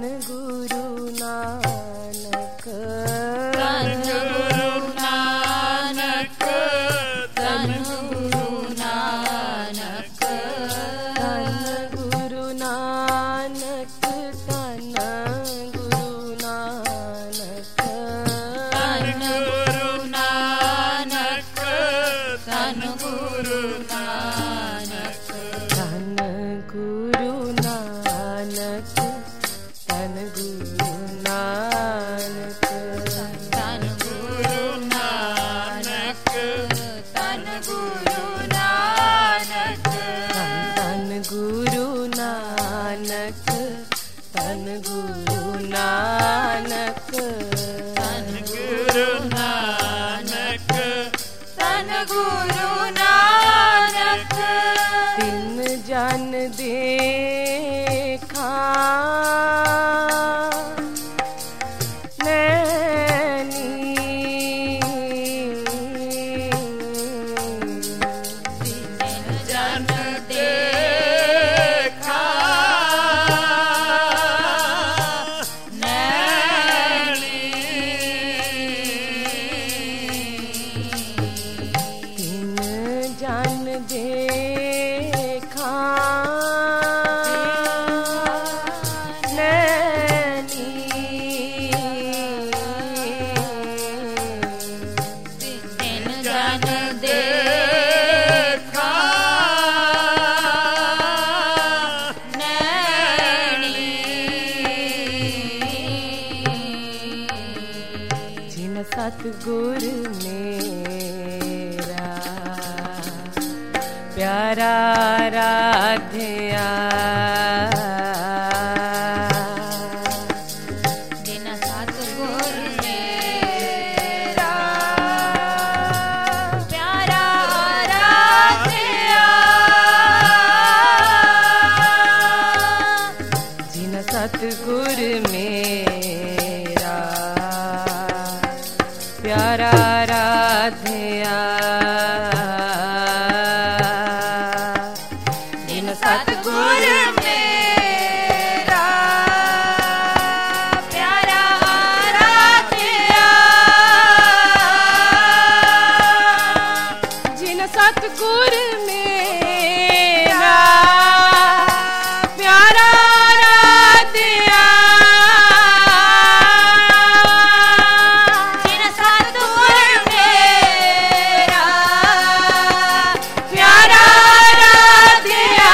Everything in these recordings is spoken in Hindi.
गुरु नानक धन गुरु नानक धन गुरु नानक धन गुरु नानक धन गुरु नानक धन गुरु नानक धन गुरु नानक धन गुरु नानक धन गुरु नानक धन गुरु नानक धन गुरु नानक धन गुरु नानक धन गुरु नानक धन गुरु नानक धन गुरु नानक तिन जन देखा नैनी तिन जन देखा नैनी तिन जन देखा नैनी तिन जन देखा नैनी जिन सतगुर मेरा प्यारा राधिया जिन सतगुर मेरा प्यारा राधिया जिन सतगुर मेरा प्यारा राधिया जिन सतगुर मेरा प्यारा राधिया जिन सतगुर मेरा प्यारा राधिया जिन सतगुर मेरा प्यारा राधिया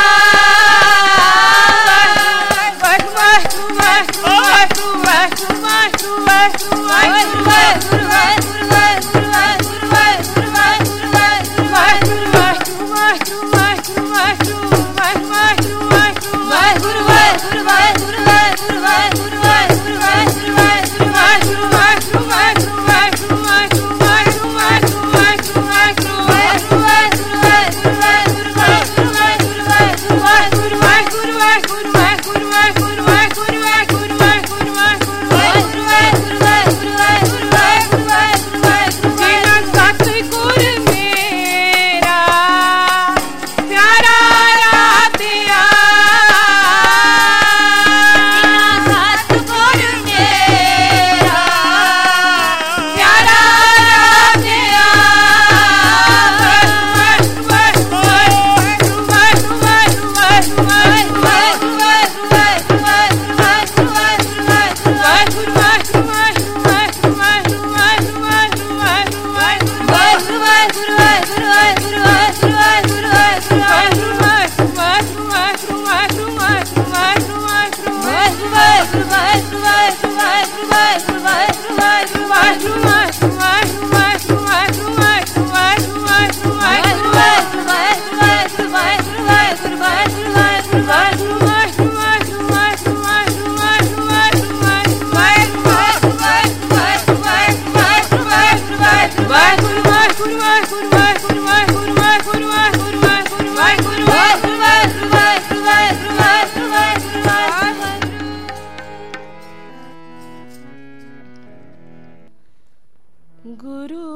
गुरु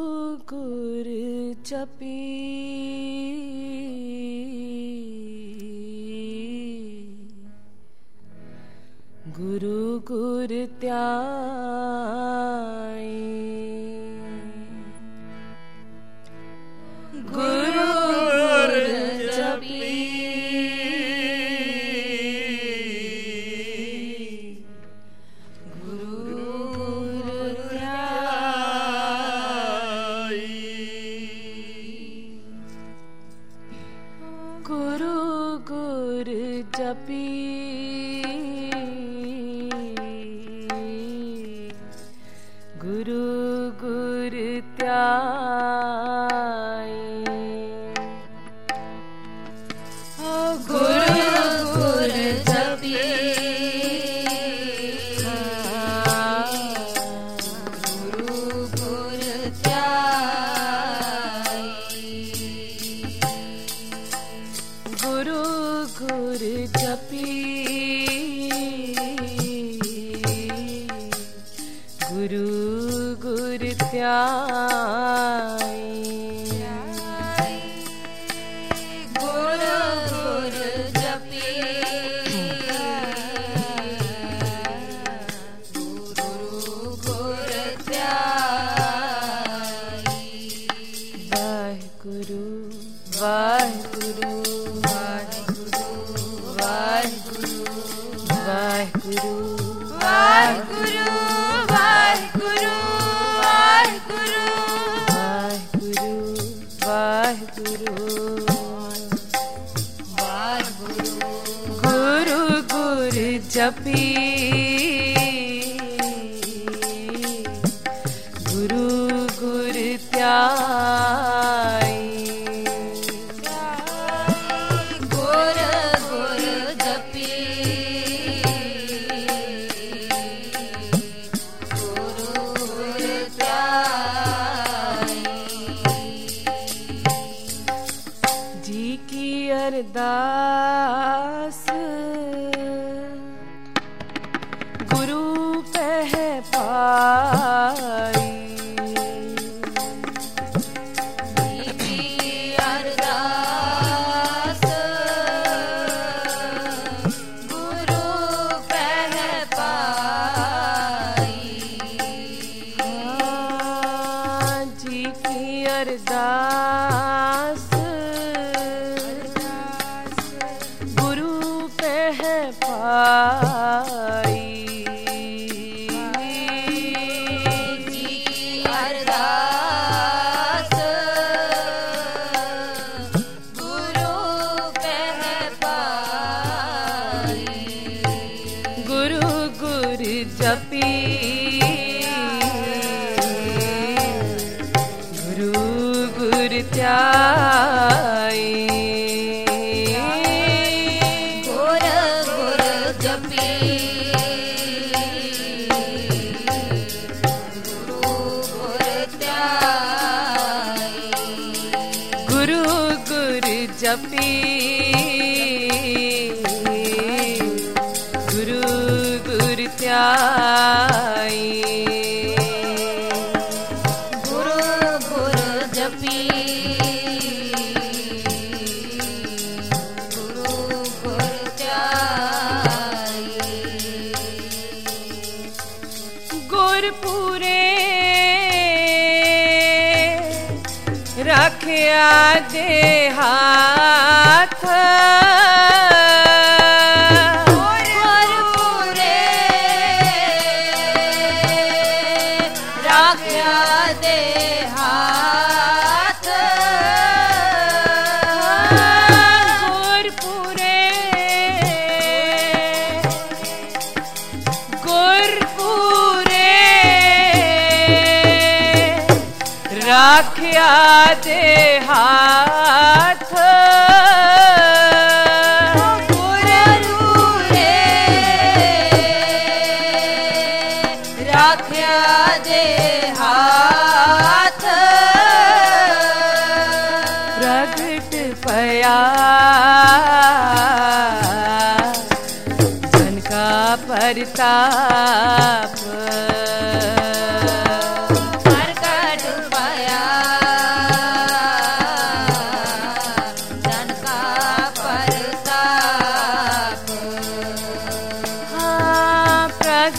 गुर जपी गुरु गुर त्याई गुरु गुर जपी गुरु गुर जपी गुरु गुर त्याई गुरु गुर जपी गुरु गुर त्याई गुरु गुर जपी गुरु गुर त्याई गुरु गुर जपी गुरु गुर त्याई वाहिगुरु वाहिगुरु वाहिगुरु वाहिगुरु वाहिगुरु वाहिगुरु वाहिगुरु वाहिगुरु वाहिगुरु गुरु गुर जपी गुरु गुर त्याई गुर गुर जपी गुरु गुर त्याई जी की अरदास गुरु पह पाई दीदी अरदास गुरु पह पाई जी की अरदास गुरु पह पाई जी अरदास गुरु पह पाई गुरु गुर जपी गुरु गुर त्याई गुर गुर जपी गुरु गुर त्याई गुरु गुर जपी गुरु गुर त्याई गुरु गुर जपी गुरु गुर त्याई गुरपुरे रखिया दे हाथ गुरपुरे राख्या दे हाथ गुरपुरे गुरपुरे राखिया दे हाथ गुरपुरे राख्या दे हाथ प्रगट पया जन का परताप प्रकट पया जन का परताप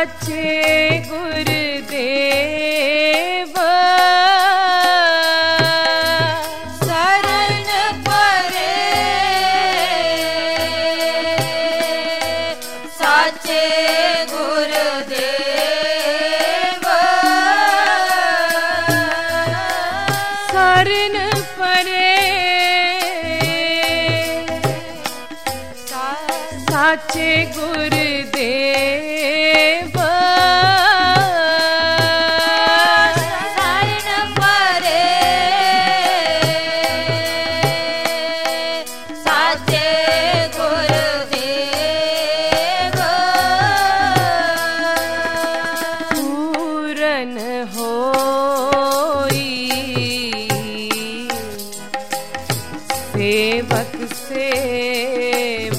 साचे गुरुदेव शरण परे साचे गुरुदेव शरण परे साचे गुरुदेव शरण परे साचे गुरुदेव पूरन होई सेवक सेव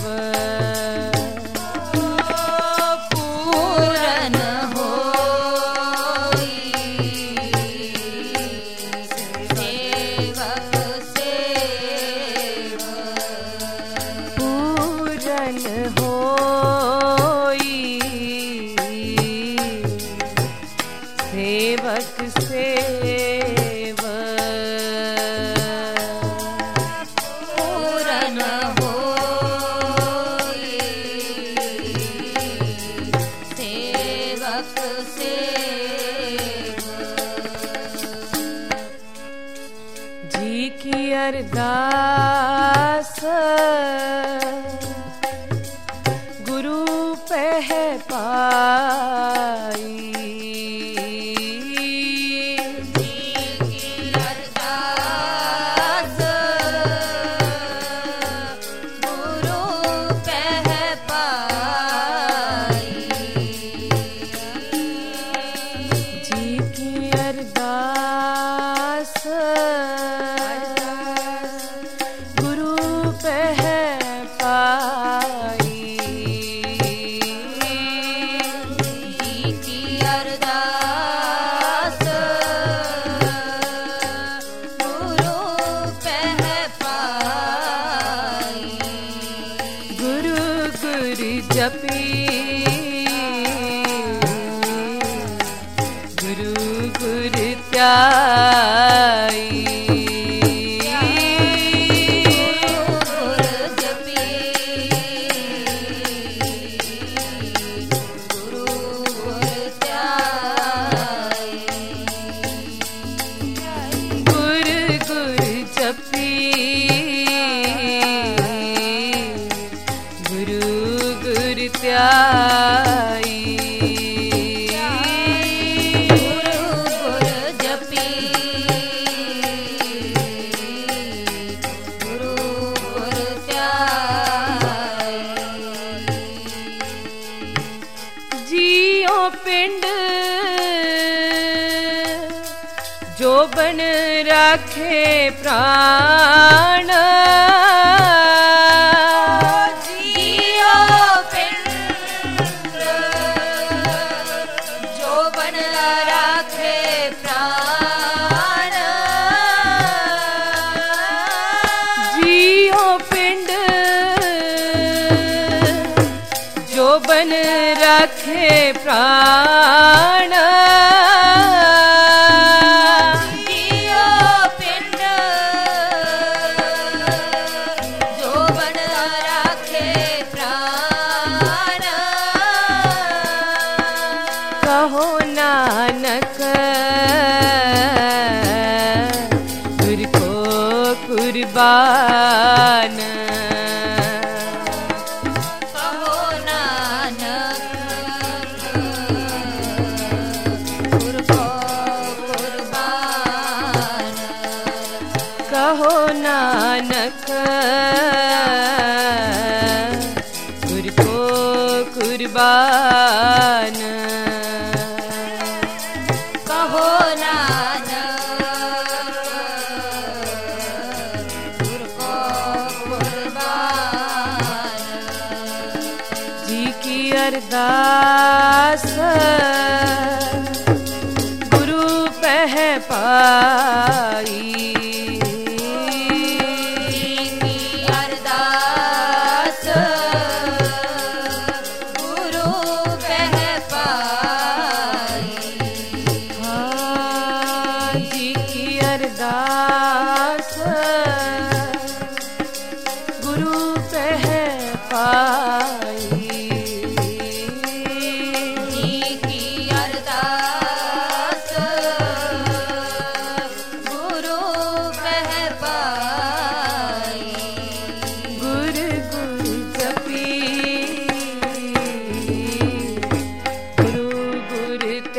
पूरन होई सेवक सेव पूरन होई सेवक सेव पूरन होई सेवक सेव जी की अरदास गुरु पह पाई अरदास गुरु कह पाई जी की अरदास गुरु पह पाई जी की अरदास गुरु कह पाई गुरु गुरु जपी गुरु गुरु त्याई गुरु जपी गुरु त्याई गुरु गुरु जपी गुरु गुरु त्याई गुरु गुरु जपी गुरु गुरु त्याई जियो पिंड जो बन राखे प्राण जियो पिंड जो बन राखे प्राण जियो पिंड जो बन राखे प्राण जियो पिंड जो बन राखे प्राण कहो नानक गुर को कुर्बान कहो नानक गुरु को कुर्बान कहो नानक गुर को कुर्बान कहो नानक गुरु को कुर्बान जी की अरदास गुरु पह पाई की अरदास गुरु कह पाई